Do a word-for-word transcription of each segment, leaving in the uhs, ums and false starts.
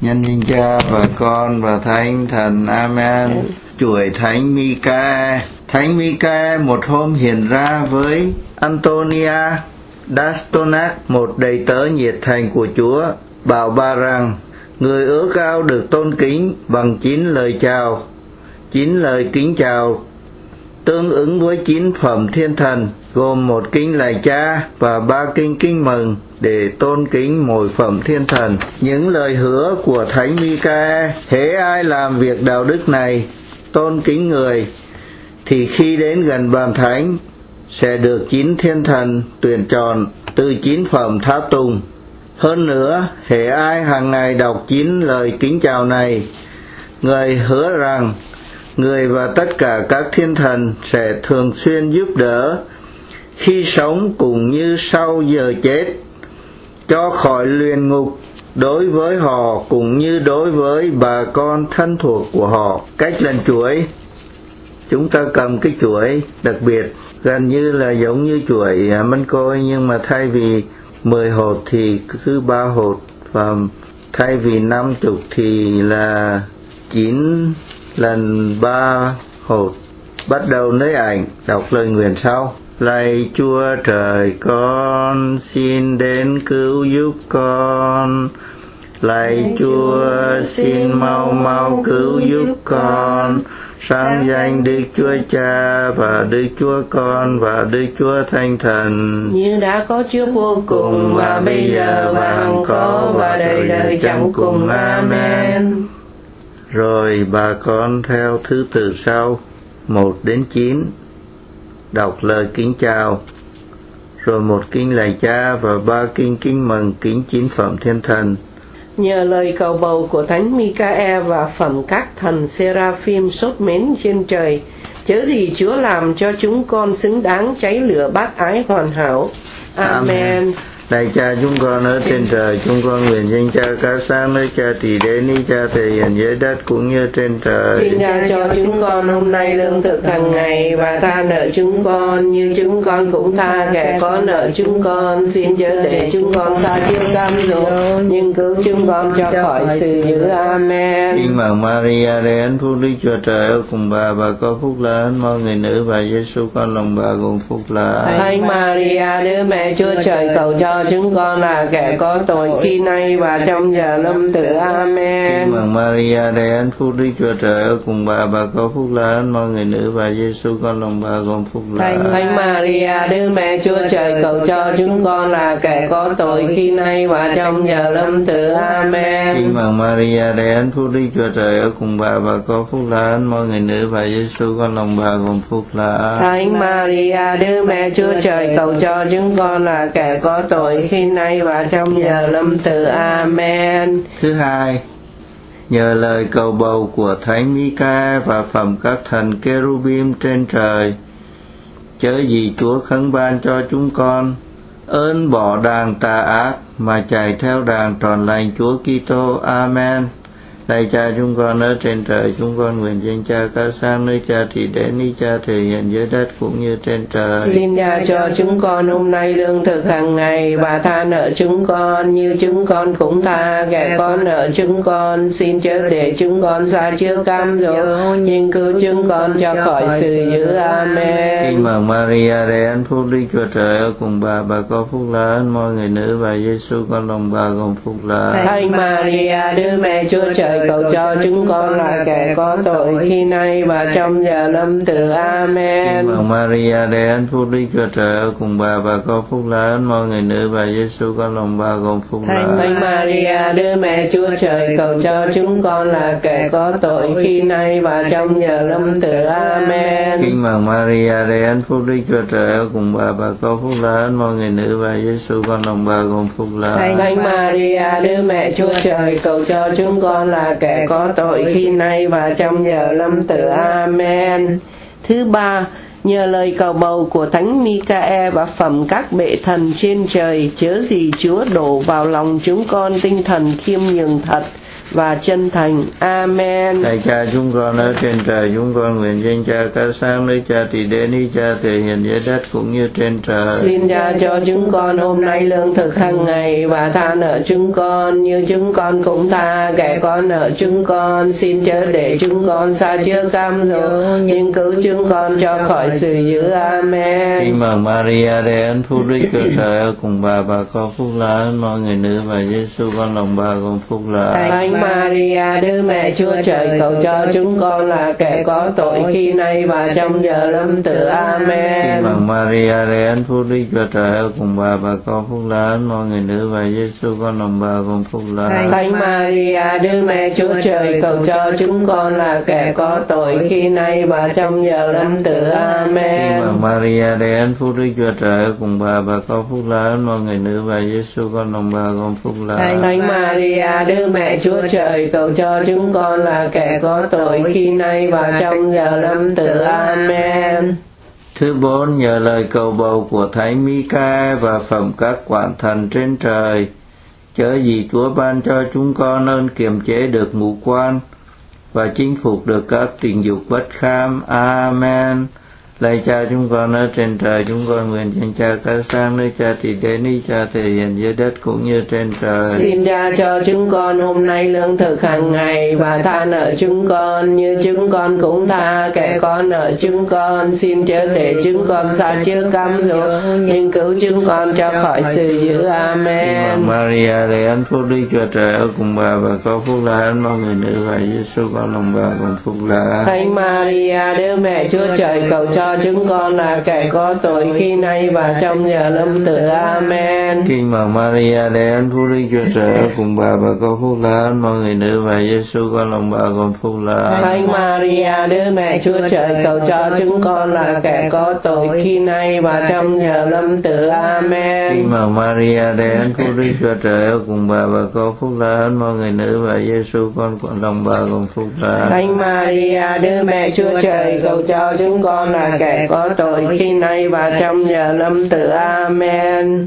Nhân danh Cha và Con và Thánh Thần. Amen. Chuỗi Thánh Mica. Thánh Mica một hôm hiện ra với Antonia Dastonac, một đầy tớ nhiệt thành của Chúa, bảo bà rằng người ước ao được tôn kính bằng chín lời chào, chín lời kính chào tương ứng với chín phẩm thiên thần, gồm một kinh lạy Cha và ba kinh kính mừng để tôn kính mỗi phẩm thiên thần. Những lời hứa của Thánh Mica, hễ ai làm việc đạo đức này, tôn kính người, thì khi đến gần bàn thánh sẽ được chín thiên thần tuyển chọn từ chín phẩm tháp tùng. Hơn nữa, hễ ai hàng ngày đọc chín lời kính chào này, người hứa rằng người và tất cả các thiên thần sẽ thường xuyên giúp đỡ khi sống cũng như sau giờ chết, cho khỏi luyện ngục đối với họ cũng như đối với bà con thân thuộc của họ. Cách lần chuỗi, chúng ta cầm cái chuỗi đặc biệt, gần như là giống như chuỗi mân côi, nhưng mà thay vì mười hột thì cứ ba hột, và thay vì năm chục thì là chín lần ba hột. Bắt đầu nơi ảnh, đọc lời nguyện sau: Lạy Chúa trời con, xin đến cứu giúp con. Lạy Chúa, xin mau mau cứu giúp con. Sáng danh Đức Chúa Cha và Đức Chúa Con và Đức Chúa Thánh Thần, như đã có trước vô cùng và bây giờ và hằng có và đời đời chẳng cùng. Amen. Rồi bà con theo thứ tự sau, một đến chín, đọc lời kính chào, rồi một kinh lạy Cha và ba kinh kính mừng kính chín phẩm thiên thần. Nhờ lời cầu bầu của Thánh Mica và phẩm các thần Seraphim sốt mến trên trời, chớ gì Chúa làm cho chúng con xứng đáng cháy lửa bác ái hoàn hảo. Amen. Amen. Lạy Cha chúng con ở trên trời, chúng con nguyện danh Cha ca sáng nơi Cha trị đến, ý Cha thể hiện dưới đất cũng như trên trời. Xin Cha cho chúng con hôm nay lương thực hàng ngày, và tha nợ chúng con như chúng con cũng tha kẻ có nợ chúng con. Xin chớ để chúng con xa chiêu cam dỗ, nhưng cứu chúng con cho khỏi sự dữ. Amen. Kinh mừng Maria, đầy ơn phúc, Đức Chúa Trời ở cùng bà, bà có phúc lớn mọi người nữ, và Giêsu con lòng bà gồm phúc là. Thánh Maria, Đức Mẹ Chúa Trời, cầu cho chúng con là kẻ có tội khi nay và trong giờ lâm tử. Amen. Kinh mừng Maria, đầy ơn phúc, Đức Chúa Trời ở cùng bà, bà có phúc lớn mọi người nữ, và Giêsu con lòng bà gồm phúc là. Thánh Maria, Đức Mẹ Chúa Trời, cầu cho chúng con là kẻ có tội khi nay và trong giờ lâm tử. Amen. Kinh mừng Maria, đầy ơn phúc, Đức Chúa Trời ở cùng bà, bà có phúc lớn mọi người nữ, và Giêsu con lòng bà gồm phúc là. Thánh Maria, Đức Mẹ Chúa Trời, cầu cho chúng con là kẻ có tội khi nay và trong giờ lâm tử. Amen. Thứ hai, nhờ lời cầu bầu của Thánh Mica và phẩm các thần Kerubim trên trời, chớ gì Chúa khấn ban cho chúng con ơn bỏ đàng tà ác mà chạy theo đàng trọn lành Chúa Kitô. Amen. Lạy Cha chúng con ở trên trời, chúng con nguyện danh Cha ca sáng nơi Cha trị đến, ý Cha thể hiện dưới đất cũng như trên trời. Xin Cha cho chúng con hôm nay lương thực hàng ngày, và tha nợ chúng con như chúng con cũng tha kẻ có nợ chúng con. Xin chớ để chúng con xa trước cam dỗ, nhưng cứu chúng con cho khỏi sự dữ. Amen. Kinh mừng Maria, đầy ơn phúc, Đức Chúa Trời ở cùng bà, bà có phúc lớn mọi người nữ, và Giêsu con lòng bà gồm phúc là. Thánh Maria, Đức Mẹ Chúa Trời, cầu cho chúng con là kẻ có tội khi nay và trong giờ lâm tử. Amen. Kinh mừng Maria, đầy ơn phúc, Đức Chúa Trời ở cùng bà, bà có phúc lớn mọi người nữ, và Giêsu con lòng bà gồm phúc là. Thánh Maria, Đức Mẹ Chúa Trời, cầu cho chúng con là kẻ có tội khi nay và trong giờ lâm tử. Amen. Kinh mừng Maria, đầy ơn phúc, Đức Chúa Trời ở cùng bà, bà có phúc lớn mọi người nữ, và Giêsu con lòng bà gồm phúc là. Thánh Maria, Đức Mẹ Chúa Trời, cầu cho chúng con là kẻ có tội khi nay và trong giờ lâm tử. Amen. Thứ ba, nhờ lời cầu bầu của Thánh Mica và phẩm các bệ thần trên trời, chớ gì Chúa đổ vào lòng chúng con tinh thần khiêm nhường thật, và chân thành. Amen. Lạy Cha chúng con ở trên trời, chúng con nguyện danh Cha ca sáng, nơi Cha tỳ đến, ý Cha thể hiện dưới đất cũng như trên trời. Xin Cha cho chúng con hôm nay lương thực hàng ngày, và tha nợ chúng con như chúng con cũng tha kẻ có nợ chúng con. Xin chớ để chúng con sa chứa cám dỗ, nhưng cứu chúng con cho khỏi sự dữ. Amen. Kinh mừng Maria, đầy ơn phúc Đức Chúa Trời ở cùng bà, bà có phúc lạ mọi người nữ, và Giêsu con lòng bà cũng phúc lạ. Thánh Maria, Đức Mẹ Chúa Trời, cầu cho chúng con là kẻ có tội khi nay và trong giờ lâm tử. Amen. Kinh mừng Maria, đầy ơn phúc Đức Chúa Trời ở cùng bà, bà có phúc lạ mọi người nữ, và Giêsu con lòng bà cũng phúc lạ. Thánh Maria, Đức Mẹ Chúa Trời, cầu cho chúng con là kẻ có tội khi nay và trong giờ lâm tử. Amen. Kinh mừng Maria, đầy ơn phúc Đức Chúa Trời ở cùng bà, bà có phúc lạ mọi người nữ, và Giêsu con lòng bà cũng phúc lạ. Thánh Maria, Đức Mẹ Chúa Trời, cầu cho chúng con là kẻ có tội khi nay và trong giờ lâm tử. Amen. Thứ bốn, nhờ lời cầu bầu của Thánh Mica và phẩm các quản thần trên trời, chớ gì Chúa ban cho chúng con ơn kiềm chế được ngũ quan và chinh phục được các tình dục bất kham. Amen. Lạy Cha chúng con ở trên trời, chúng con nguyện danh Cha ca sáng, nơi Cha tỳ đến, ý Cha thể hiện dưới đất cũng như trên trời. Xin Cha cho chúng con hôm nay lương thực hàng ngày, và tha nợ chúng con như chúng con cũng tha kẻ có nợ chúng con. Xin chớ để chúng con sa chứa cám dỗ, nhưng cứu chúng con cho khỏi sự dữ. Amen. Maria, đầy ơn phúc Đức Chúa Trời ở cùng bà, bà có phúc lạ mọi người nữ, và Giêsu con lòng bà cũng phúc lạ. Thánh Maria, Đức Mẹ Chúa Trời, cầu cho chúng con là kẻ có tội khi nay và trong giờ lâm tử. Amen. Kinh mừng Maria, đầy ơn phúc Đức Chúa Trời ở cùng bà, bà có phúc lạ mọi người nữ, và Giêsu con lòng bà cũng phúc lạ. Thánh Maria, Đức Mẹ Chúa Trời, cầu cho chúng con là kẻ có tội khi nay và trong giờ lâm tử. Amen. Kinh mừng Maria, đầy ơn phúc Đức Chúa Trời ở cùng bà, bà có phúc lạ mọi người nữ, và Giêsu con con lòng bà cũng phúc lạ. Thánh Maria, Đức Mẹ Chúa Trời, cầu cho chúng con là kẻ có tội khi nay và trong giờ lâm tử. Amen.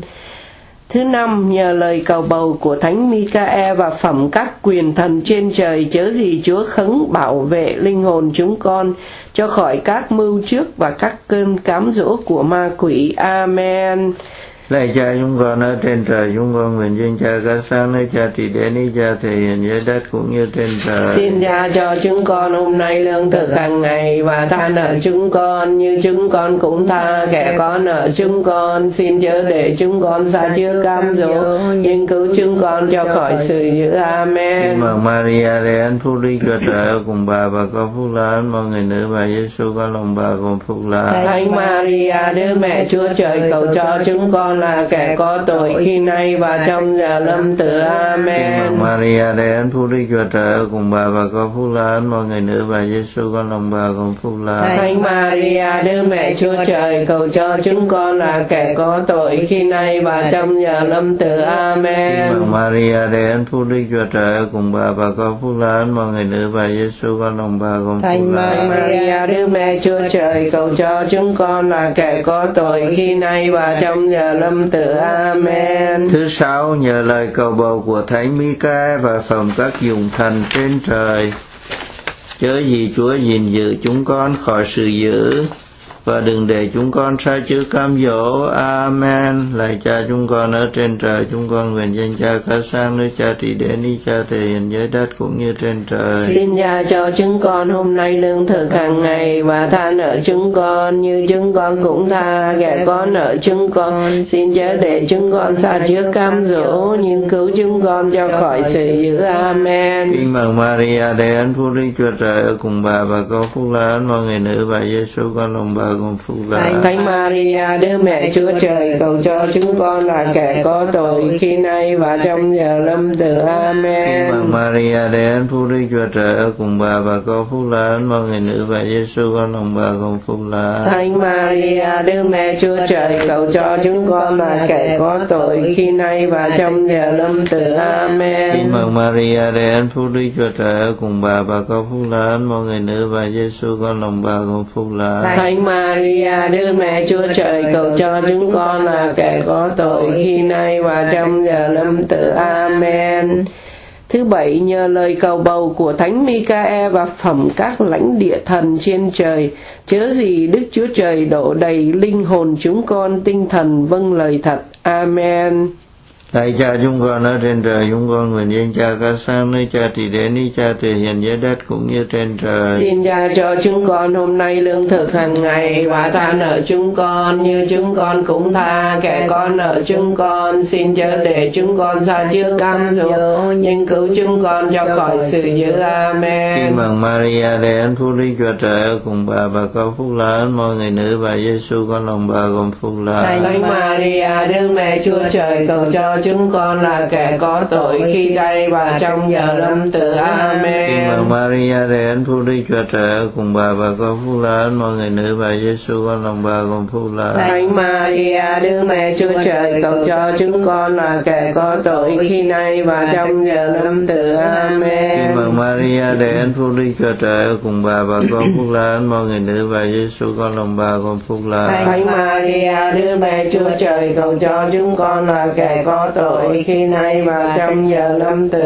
Thứ năm, nhờ lời cầu bầu của Thánh Mica và phẩm các quyền thần trên trời, chớ gì Chúa khấn bảo vệ linh hồn chúng con cho khỏi các mưu trước và các cơn cám dỗ của ma quỷ. Amen. Lạy Cha chúng con ở trên trời, chúng con nguyện danh Cha ca sáng, nơi Cha tỳ đến, ý Cha thể hiện dưới đất cũng như trên trời. Xin Cha cho chúng con hôm nay lương thực hàng ngày, và tha nợ chúng con như chúng con cũng tha kẻ có nợ chúng con. Xin chớ để chúng con sa chứa cám dỗ, nhưng cứu chúng con cho khỏi sự dữ. Amen. Kinh mừng Maria, đầy ơn phúc Đức Chúa Trời ở cùng bà, bà có phúc lạ mọi người nữ, và Giêsu con lòng bà cũng phúc lạ. Thánh Maria, Đức Mẹ Chúa Trời, cầu cho chúng con là kẻ có tội khi nay và trong giờ lâm tử. Amen. Kinh mừng Maria, đầy ơn phúc Đức Chúa Trời ở cùng bà, bà có phúc lạ mọi người nữ, và Giêsu con lòng bà cũng phúc lạ. Thánh Maria, Đức Mẹ Chúa Trời, cầu cho chúng con là kẻ có tội khi nay và trong giờ lâm tử. Amen. Kinh mừng Maria, đầy ơn phúc Đức Chúa Trời ở cùng bà, bà có phúc lạ mọi người nữ, và Giêsu con lòng bà cũng phúc Thánh lạ. Maria, Đức Mẹ Chúa Trời, cầu cho chúng con là kẻ có tội khi nay và trong giờ lâm tử. Amen. Thứ sáu, nhờ lời cầu bầu của Thánh Mica và phẩm các dùng thần trên trời, chớ gì Chúa gìn giữ chúng con khỏi sự dữ, và đừng để chúng con sa chứa cám dỗ. Amen. Lạy Cha chúng con ở trên trời, chúng con nguyện danh Cha ca sáng, nơi Cha tỳ đến, ý Cha thể hiện dưới đất cũng như trên trời. Xin Cha cho chúng con hôm nay lương thực hàng ngày, và tha nợ chúng con như chúng con cũng tha kẻ có nợ chúng con. Xin chớ để chúng con sa chứa cám dỗ, nhưng cứu chúng con cho khỏi sự dữ. Amen. Kinh mừng Maria, đầy ơn phúc Đức Chúa Trời ở cùng bà, bà có phúc lạ mọi người nữ, và Giêsu con lòng bà cũng phúc lạ. Thánh Maria, Đức Mẹ Chúa Trời, cầu cho chúng con là kẻ có tội khi nay và trong giờ lâm tử. Amen. Kinh mừng Maria, đầy ơn phúc Đức Chúa Trời ở cùng bà, bà có phúc lạ mọi người nữ, và Giêsu con lòng bà cũng phúc lạ. Thánh Maria, Đức Mẹ Chúa Trời, cầu cho chúng con là kẻ có tội khi nay và trong giờ lâm tử. Amen. Kinh mừng Maria, đầy ơn phúc Đức Chúa Trời ở cùng bà, bà có phúc lạ mọi người nữ, và Giêsu con lòng bà cũng phúc lạ. Thánh Maria, Đức Mẹ Chúa Trời, cầu cho chúng con là kẻ có tội khi nay và trong giờ lâm tử. Amen. Thứ bảy, nhờ lời cầu bầu của Thánh Mica-e và phẩm các lãnh địa thần trên trời, chớ gì Đức Chúa Trời đổ đầy linh hồn chúng con tinh thần vâng lời thật. Amen. Lạy Cha chúng con ở trên trời, chúng con nguyện danh Cha ca sáng, nơi Cha trị đến, ý Cha thể hiện dưới đất cũng như trên trời. Xin Cha cho chúng con hôm nay lương thực hàng ngày, và tha nợ chúng con như chúng con cũng tha kẻ con nợ chúng con. Xin chớ để chúng con sa trước cám dỗ, nhưng cứu chúng con cho khỏi sự dữ. Amen. Xin mừng Maria, đầy ơn phúc Đức Chúa Trời ở cùng bà, bà có phúc là ơn mọi người nữ, và Giêsu con lòng bà gồm phúc là. Thánh Maria, Đức Mẹ Chúa Trời, cầu cho chúng con là kẻ có tội khi đây và trong giờ lâm tử. Amen. Xin mừng Maria, đầy ơn phúc Đức Chúa Trời ở cùng bà, bà có phúc là ơn mọi người nữ, và Giêsu con lòng bà gồm phúc là. Thánh Maria, Đức Mẹ Chúa Trời, cầu cho chúng con là kẻ có tội khi nay và trong giờ lâm tử. Amen. Xin mừng Maria, đầy ơn phúc Đức Chúa Trời ở cùng bà, bà có phúc là ơn mọi người nữ, và Giêsu con lòng bà gồm phúc là. Thánh Maria, Đức Mẹ Chúa Trời, cầu cho chúng con là kẻ có tội khi nay và trong giờ lâm tử.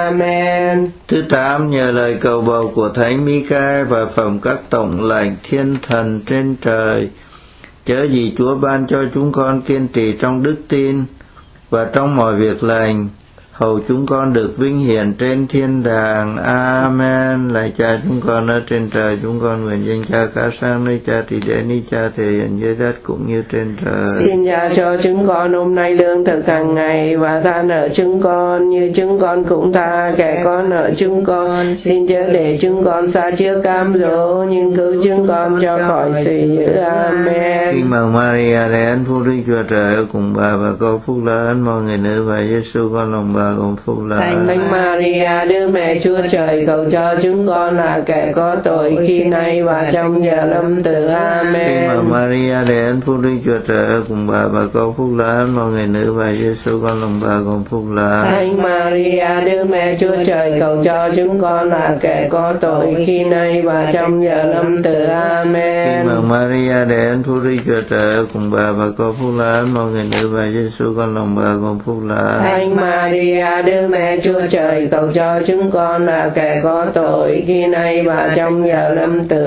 Amen. Thứ tám, nhờ lời cầu bầu của Thánh Mica và phẩm các tổng lệnh thiên thần trên trời, chớ gì Chúa ban cho chúng con kiên trì trong đức tin và trong mọi việc lành, hầu chúng con được vinh hiển trên thiên đàng. Amen. Lạy Cha chúng con ở trên trời, chúng con nguyện danh Cha ca sáng, nơi Cha trị đến, ý Cha thể hiện dưới đất cũng như trên trời. Xin Cha cho chúng con hôm nay lương thực hàng ngày, và tha nợ chúng con như chúng con cũng tha kẻ có nợ chúng con. Xin chớ để chúng con sa trước cám dỗ, nhưng cứu chúng con cho khỏi sự dữ. Amen. Xin mừng Maria, đầy ơn phúc Đức Chúa Trời ở cùng bà, bà có phúc là ơn mọi người nữ, và Giêsu con lòng bà gồm phúc là. Thánh Maria, Đức Mẹ Chúa Trời, cầu cho chúng con là kẻ có tội khi nay và trong giờ lâm tử. Amen. Xin mừng Maria, đầy ơn phúc Đức Chúa Trời ở cùng bà, bà có phúc là ơn mọi người nữ, và Giêsu con lòng bà gồm phúc là. Thánh Maria, Đức Mẹ Chúa Trời, cầu cho chúng con là kẻ có tội khi nay và trong giờ lâm tử. Amen. Xin mừng Maria, đầy ơn phúc Đức Chúa Trời ở cùng bà, bà có phúc là ơn mọi người nữ, và Giêsu con lòng bà gồm phúc là. Thánh Maria, Đức Mẹ Chúa Trời, cầu cho chúng con là kẻ có tội khi nay và trong giờ lâm tử.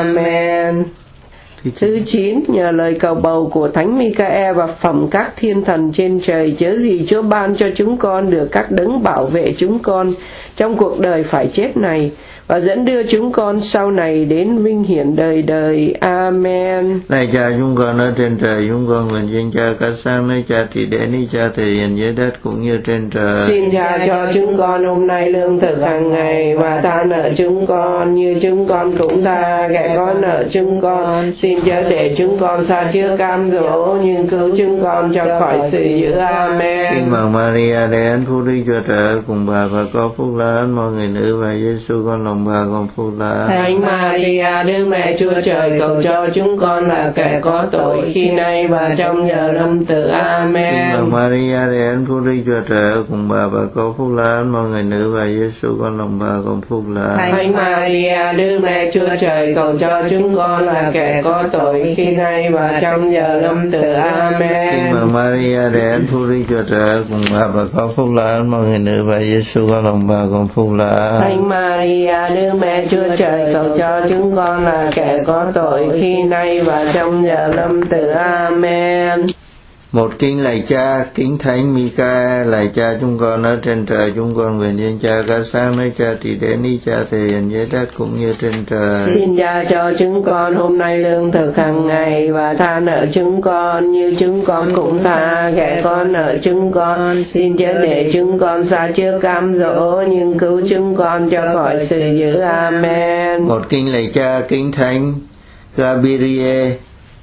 Amen. Thứ chín, nhờ lời cầu bầu của Thánh Mica-e và phẩm các thiên thần trên trời, chớ gì Chúa ban cho chúng con được các đấng bảo vệ chúng con trong cuộc đời phải chết này, và dẫn đưa chúng con sau này đến vinh hiển đời đời. Amen. Lạy Cha chúng con ở trên trời, chúng con nguyện danh Cha ca sáng, nơi Cha trị đến, ý Cha thể hiện dưới đất cũng như trên trời. Xin Cha cho chúng con hôm nay lương thực hàng ngày, và tha nợ chúng con như chúng con cũng tha kẻ có nợ chúng con. Xin chớ để chúng con sa trước cám dỗ, nhưng cứu chúng con cho khỏi sự dữ. Amen. Xin mừng Maria, đầy ơn phúc Đức Chúa Trời ở cùng bà, bà có phúc là ơn mọi người nữ, và Giêsu con lòng bà gồm phúc là. Thánh Maria, Đức Mẹ Chúa Trời, cầu cho chúng con là kẻ có tội khi nay và trong giờ lâm tử. Amen. Xin mừng Maria, đầy ơn phúc Đức Chúa Trời ở cùng bà, bà có phúc là ơn mọi người nữ, và Giêsu con lòng bà gồm phúc là. Thánh Maria, Đức Mẹ Chúa Trời, cầu cho chúng con là kẻ có tội khi nay và trong giờ lâm tử. Amen. Xin mừng Maria, đầy ơn phúc Đức Chúa Trời ở cùng bà, bà có phúc là ơn mọi người nữ, và Giêsu con lòng bà gồm phúc là. Thánh Maria, Đức Mẹ Chúa Trời, cầu cho chúng con là kẻ có tội khi nay và trong giờ lâm tử. Amen. Một kính lạy Cha, kính Thánh Mica, lạy Cha chúng con ở trên trời, chúng con nguyện danh Cha ca sáng, nơi Cha trị đến, ý Cha thể hiện dưới đất cũng như trên trời. Xin Cha cho chúng con hôm nay lương thực hàng ngày, và tha nợ chúng con như chúng con cũng tha kẻ có nợ chúng con. Xin chớ để chúng con sa trước cám dỗ, nhưng cứu chúng con cho khỏi sự dữ. Amen. Một kính lạy Cha, kính Thánh Gabriel,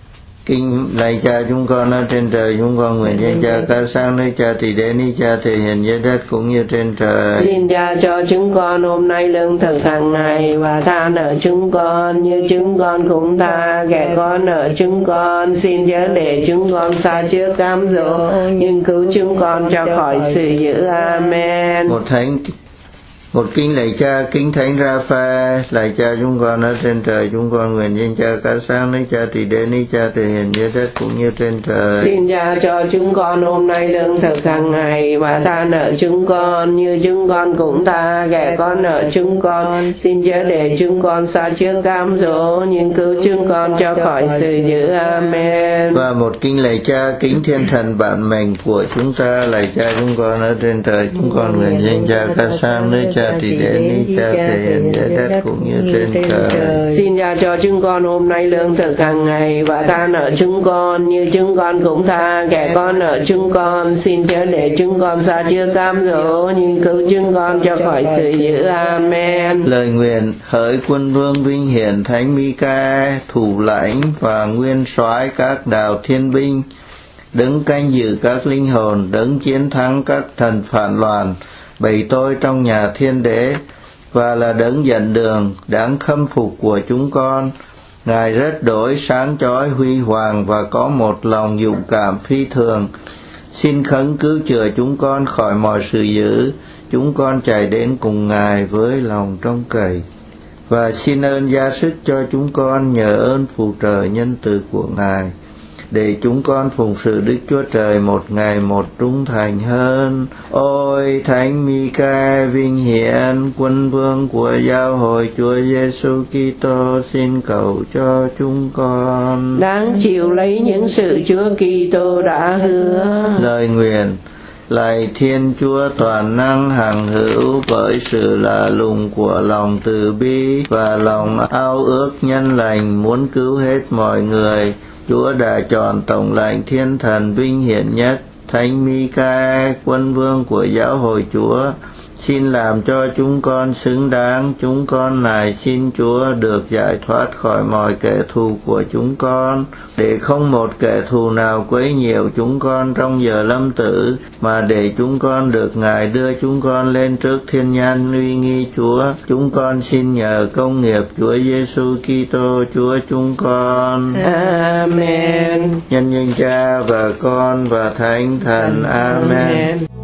kinh lạy Cha chúng con ở trên trời, chúng con nguyện danh Cha ca sáng, nơi Cha trị đến, ý Cha thể hiện dưới đất cũng như trên trời. Xin Cha cho chúng con hôm nay lương thực hàng ngày, và tha nợ chúng con như chúng con cũng tha kẻ có nợ chúng con. Xin chớ để chúng con sa trước cám dỗ, nhưng cứu chúng con cho khỏi sự dữ. Amen. Một thánh Một kính lạy Cha, kính Thánh Ra-pha, lạy Cha chúng con ở trên trời, chúng con nguyện danh Cha ca sáng, nước Cha tỳ đến, nước Cha tỳ hiện dưới đất cũng như trên trời. Xin Cha cho chúng con hôm nay lương thực hàng ngày, và tha nợ chúng con như chúng con cũng tha kẻ có nợ chúng con. Xin chớ để chúng con sa trước cám dỗ, nhưng cứu chúng con cho khỏi sự dữ. Amen. Và một kính lạy Cha, kính Thiên Thần bạn mệnh của chúng ta, lạy Cha chúng con ở trên trời, chúng con nguyện danh Cha ca sáng, nước Cha tỳ đến, nước Cha tỳ hiện dưới đất cũng như trên trời. Xin Cha cho chúng con hôm nay lương thực hàng ngày, và tha nợ chúng con như chúng con cũng tha kẻ có nợ chúng con. Xin chớ để chúng con sa chưa cám dỗ, nhưng cứu chúng con cho khỏi sự dữ. Amen. Lời nguyện: hỡi quân vương vinh hiển Thánh Mi-ca, thủ lãnh và nguyên soái các đạo thiên binh, đứng canh giữ các linh hồn, đứng chiến thắng các thần phản loạn, bày tôi trong nhà thiên đế, và là đấng dẫn đường đáng khâm phục của chúng con. Ngài rất đổi sáng chói huy hoàng và có một lòng dũng cảm phi thường. Xin khấn cứu chữa chúng con khỏi mọi sự dữ. Chúng con chạy đến cùng Ngài với lòng trông cậy, và xin ơn gia sức cho chúng con nhờ ơn phù trợ nhân từ của Ngài, để chúng con phụng sự Đức Chúa Trời một ngày một trung thành hơn. Ôi Thánh Mi-ca vinh hiển, quân vương của giáo hội Chúa Giêsu Kitô, xin cầu cho chúng con đáng chịu lấy những sự Chúa Kitô đã hứa. Lời nguyện: lạy Thiên Chúa toàn năng hằng hữu, bởi sự lạ lùng của lòng từ bi và lòng ao ước nhân lành muốn cứu hết mọi người, Chúa đã chọn tổng lãnh thiên thần vinh hiển nhất, Thánh Mi-ca, quân vương của giáo hội Chúa. Xin làm cho chúng con xứng đáng. Chúng con này xin Chúa được giải thoát khỏi mọi kẻ thù của chúng con, để không một kẻ thù nào quấy nhiễu chúng con trong giờ lâm tử, mà để chúng con được Ngài đưa chúng con lên trước thiên nhãn uy nghi Chúa. Chúng con xin nhờ công nghiệp Chúa Giêsu Kitô Chúa chúng con. Amen. Nhân danh Cha và Con và Thánh Thần. Amen.